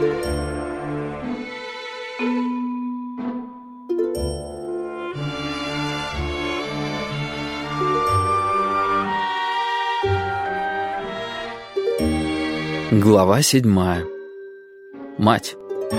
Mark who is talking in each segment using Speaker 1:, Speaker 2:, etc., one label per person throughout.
Speaker 1: Глава 7. Мать.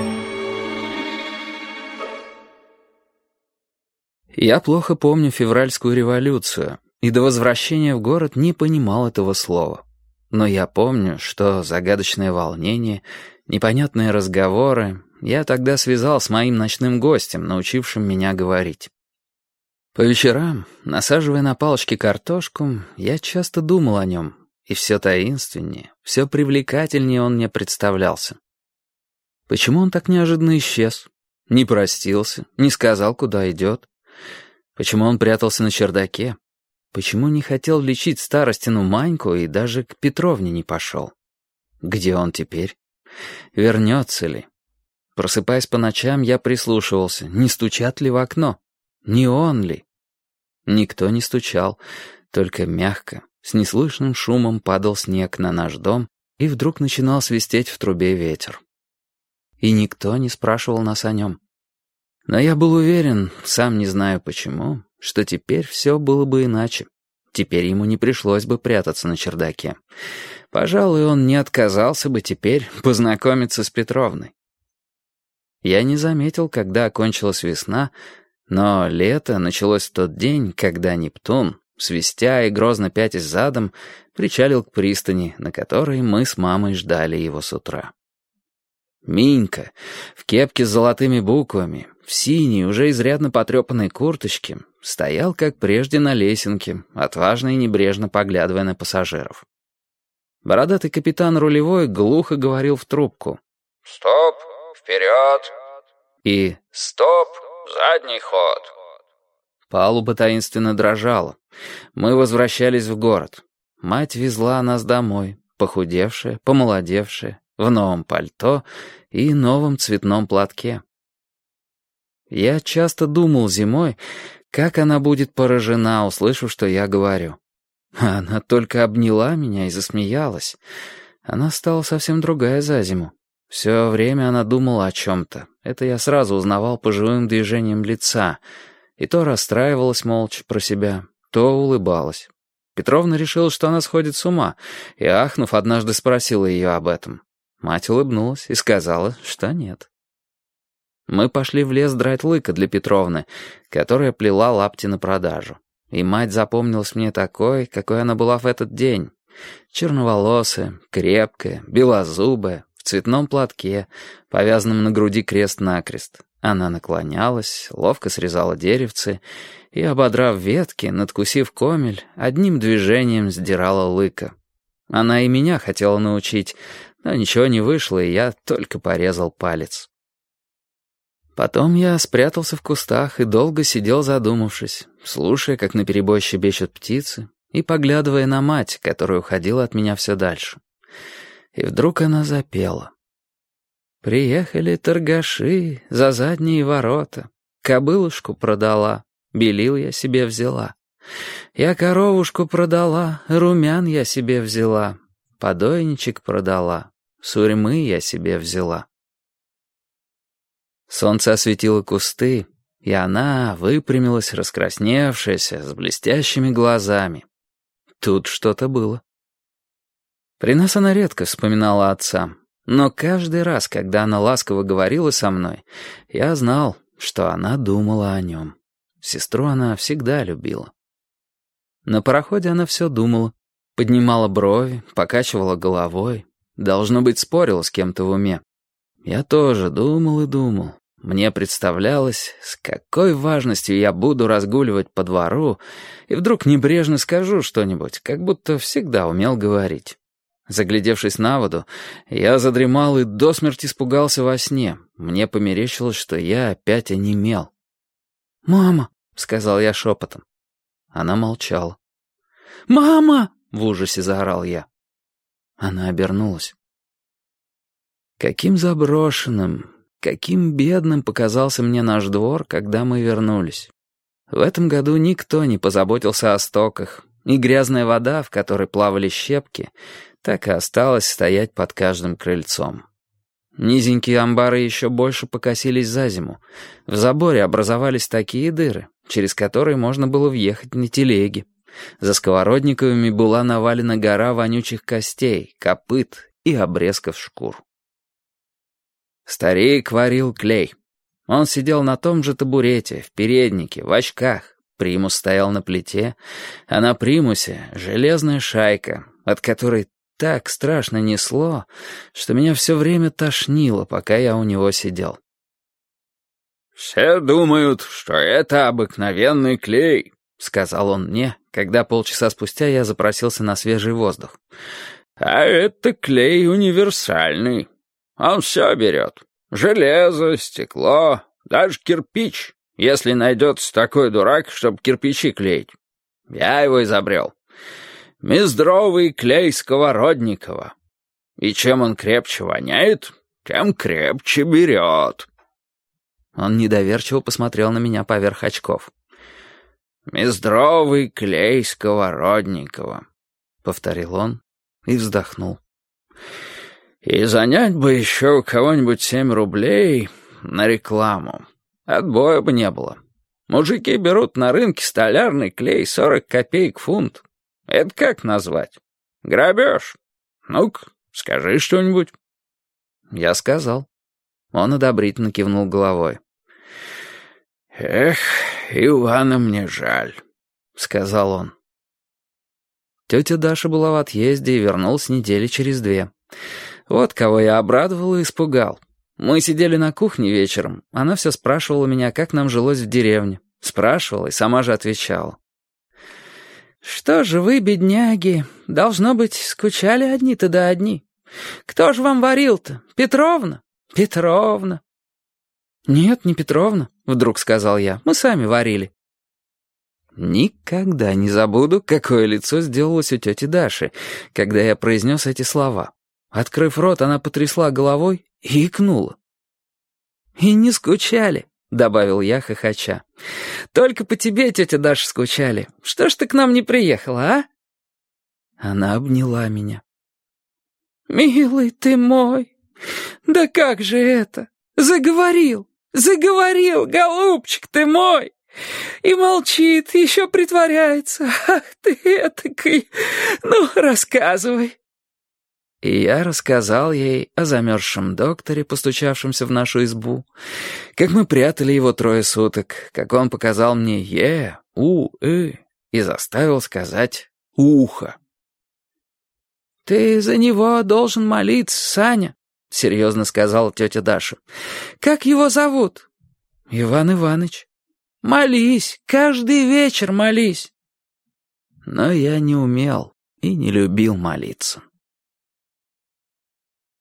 Speaker 1: Я плохо помню февральскую революцию, и до возвращения в город не понимал этого слова. Но я помню, что загадочное волнение, непонятные разговоры я тогда связал с моим ночным гостем, научившим меня говорить. По вечерам, насаживая на палочки картошку, я часто думал о нем. И все таинственнее, все привлекательнее он мне представлялся. Почему он так неожиданно исчез? Не простился, не сказал, куда идет. Почему он прятался на чердаке? Почему не хотел лечить старостину Маньку и даже к Петровне не пошел? Где он теперь? Вернется ли? Просыпаясь по ночам, я прислушивался, не стучат ли в окно? Не он ли? Никто не стучал, только мягко. С неслышным шумом падал снег на наш дом, и вдруг начинал свистеть в трубе ветер. И никто не спрашивал нас о нем. Но я был уверен, сам не знаю почему, что теперь все было бы иначе. Теперь ему не пришлось бы прятаться на чердаке. Пожалуй, он не отказался бы теперь познакомиться с Петровной. Я не заметил, когда окончилась весна, но лето началось в тот день, когда Нептун, свистя и грозно пятясь задом, причалил к пристани, на которой мы с мамой ждали его с утра. Минька, в кепке с золотыми буквами, в синей, уже изрядно потрепанной курточке, стоял, как прежде, на лесенке, отважно и небрежно поглядывая на пассажиров. Бородатый капитан рулевой глухо говорил в трубку: «Стоп, вперед!» и «Стоп, задний ход!» Палуба таинственно дрожала. Мы возвращались в город. Мать везла нас домой, похудевшая, помолодевшая, в новом пальто и новом цветном платке. Я часто думал зимой, как она будет поражена, услышав, что я говорю. Она только обняла меня и засмеялась. Она стала совсем другая за зиму. Все время она думала о чем-то. Это я сразу узнавал по живым движениям лица. И то расстраивалась молча про себя, то улыбалась. Петровна решила, что она сходит с ума, и, ахнув, однажды спросила ее об этом. Мать улыбнулась и сказала, что нет. Мы пошли в лес драть лыка для Петровны, которая плела лапти на продажу. И мать запомнилась мне такой, какой она была в этот день. Черноволосая, крепкая, белозубая, в цветном платке, повязанном на груди крест-накрест. Она наклонялась, ловко срезала деревцы и, ободрав ветки, надкусив комель, одним движением сдирала лыка. Она и меня хотела научить, но ничего не вышло, и я только порезал палец. Потом я спрятался в кустах и долго сидел задумавшись, слушая, как наперебой щебечут птицы, и поглядывая на мать, которая уходила от меня все дальше. И вдруг она запела. Приехали торгаши за задние ворота, кобылушку продала, белил я себе взяла. Я коровушку продала, румян я себе взяла, подойничек продала, сурьмы я себе взяла. Солнце осветило кусты, и она выпрямилась, раскрасневшаяся, с блестящими глазами. Тут что-то было. При нас она редко вспоминала отца. Но каждый раз, когда она ласково говорила со мной, я знал, что она думала о нем. Сестру она всегда любила. На пароходе она все думала, поднимала брови, покачивала головой, должно быть, спорила с кем-то в уме. Я тоже думал и думал. Мне представлялось, с какой важностью я буду разгуливать по двору, и вдруг небрежно скажу что-нибудь, как будто всегда умел говорить. Заглядевшись на воду, я задремал и до смерти испугался во сне. Мне померещилось, что я опять онемел. «Мама!» — сказал я шепотом. Она молчала. «Мама!» — в ужасе заорал я. Она обернулась. Каким заброшенным, каким бедным показался мне наш двор, когда мы вернулись. В этом году никто не позаботился о стоках, и грязная вода, в которой плавали щепки, так и осталась стоять под каждым крыльцом. Низенькие амбары еще больше покосились за зиму. В заборе образовались такие дыры, через которые можно было въехать на телеге. За сковородниковыми была навалена гора вонючих костей, копыт и обрезков шкур. Старик варил клей. Он сидел на том же табурете, в переднике, в очках. Примус стоял на плите, а на примусе железная шайка, от которой так страшно несло, что меня все время тошнило, пока я у него сидел.
Speaker 2: «Все думают, что это обыкновенный клей», — сказал он мне, когда полчаса спустя я запросился на свежий воздух. «А это клей универсальный. Он все берет. Железо, стекло, даже кирпич, если найдется такой дурак, чтобы кирпичи клеить. Я его изобрел. Мездровый клей Сковородникова. И чем он крепче воняет, тем крепче берет».
Speaker 1: Он недоверчиво посмотрел на меня поверх очков.
Speaker 2: «Мездровый клей Сковородникова»,
Speaker 1: — повторил он и вздохнул.
Speaker 2: «И занять бы еще у кого-нибудь 7 рублей на рекламу. Отбоя бы не было. Мужики берут на рынке столярный клей 40 копеек фунт. Это как назвать? Грабеж? Ну-ка, скажи что-нибудь».
Speaker 1: Я сказал. Он одобрительно кивнул головой.
Speaker 2: «Эх, Ивана мне жаль», — сказал он.
Speaker 1: Тетя Даша была в отъезде и вернулась недели через 2. Вот кого я обрадовал и испугал. Мы сидели на кухне вечером. Она все спрашивала меня, как нам жилось в деревне. Спрашивала и сама же отвечала. «Что же вы, бедняги, должно быть, скучали одни-то да одни. Кто же вам варил-то? Петровна? Петровна». «Нет, не Петровна», — вдруг сказал я. «Мы сами варили». Никогда не забуду, какое лицо сделалось у тети Даши, когда я произнес эти слова. Открыв рот, она потрясла головой и икнула. «И не скучали», — добавил я, хохоча. «Только по тебе, тетя Даша, скучали. Что ж ты к нам не приехала, а?» Она обняла меня. «Милый ты мой, да как же это? Заговорил, голубчик ты мой! И молчит, еще притворяется. Ах ты этакой! Ну, рассказывай». И я рассказал ей о замерзшем докторе, постучавшемся в нашу избу, как мы прятали его 3 суток, как он показал мне и заставил сказать «ухо». «Ты за него должен молиться, Саня», — серьезно сказала тетя Даша. «Как его зовут?» «Иван Иваныч». «Молись, каждый вечер молись». Но я не умел и не любил молиться.